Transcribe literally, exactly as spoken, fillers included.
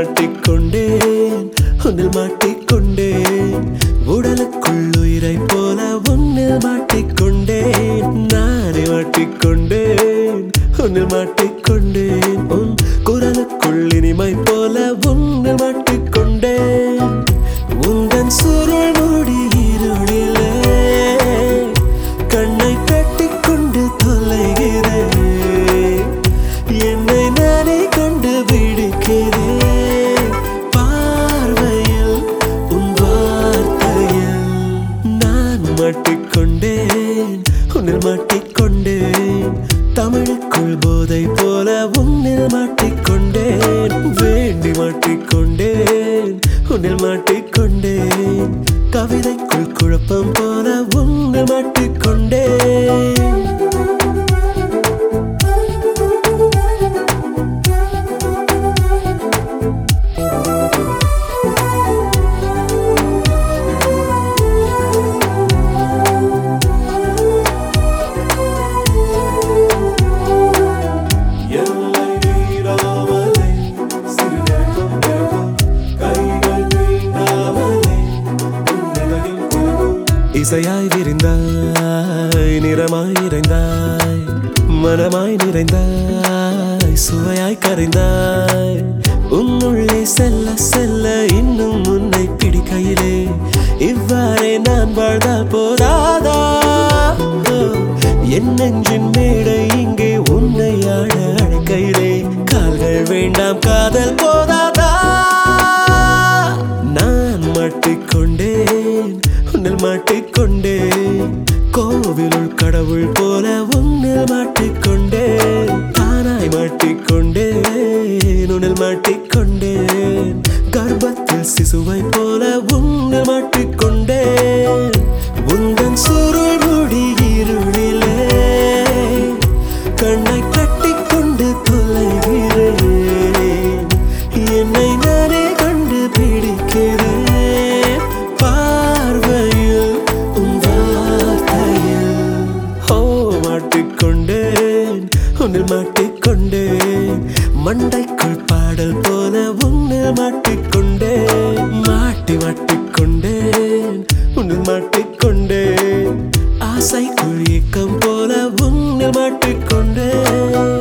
மாட்டிக்கொண்டேன் உன்னில் மாட்டிக்கொண்டேன் உடலுக்குள் உயிரை போல உன்னில் மாட்டிக்கொண்டேன் நானே மாட்டிக்கொண்டேன் உன்னில் மாட்டிக்கொண்டேன் உன் குரலுக்குள் இனிமை போல உன்னில் மாட்டிக்கொண்டேன் உந்தன் சுருள் மூடி இருளிலே கண்ணை கட்டிக்கொண்டு தொலைகிறேன் என்னை நானே கண்டு பிடிக்கிறேன் பார்வையில் உன் வார்த்தையில் நான் மாட்டிக்கொண்டேன் உன்னில் மாட்டிக்கொண்டேன் தமிழுக்குள் போதை போல உன்னில் மாட்டிக்கொண்டேன் வேண்டி மாட்டிக்கொண்டேன் உன்னில் மாட்டிக்கொண்டேன் கவிதைக்குள் குழப்பம் போல உன்னில் மாட்டிக்கொண்டேன் இசையாய் விரிந்தாய் நிறமாய் நிறைந்தாய் மனமாய் நிறைந்தாய் சுவையாய் கரைந்தாய் உன்னுள்ளே செல்ல செல்ல இன்னும் உன்னை பிடிக்கையிலே இவ்வாறே நான் வாழ்ந்தால் போதாதா என் நெஞ்சின் மேடை இங்கே உன்னை ஆட அழைக்கையிலே கால்கள் வேண்டாம் காதல் போதாதா நான் மாட்டிக்கொண்டேன் உன்னில் மாட்டிக்கொண்டேன் கோவிலுள் கடவுள் போல உன்னில் மாட்டிக்கொண்டேன் தானாய் மாட்டிக்கொண்டேன் உன்னில் மாட்டிக்கொண்டேன் கர்ப்பத்தில் சிசுவை போல உன்னில் மாட்டிக்கொண்டேன் உந்தன் சுருள் மூடி இருளிலே கண்ணை கட்டிக்கொண்டு தொலைகிறேன் என்னை நானே கண்டு பிடிக்கிறேன் பார்வையில் உன் வார்த்தையில் ஓ மாட்டிக்கொண்டேன் உன்னில் மாட்டிக்கொண்டேன் மண்டைக்குள் பாடல் போல உன்னில் மாட்டிக்கொண்டேன் மாட்டி மாட்டிக்கொண்டேன் உன்னில் மாட்டிக்கொண்டேன் ஆசைக்குள் இயக்கம் போல உன்னில் மாட்டிக்கொண்டேன்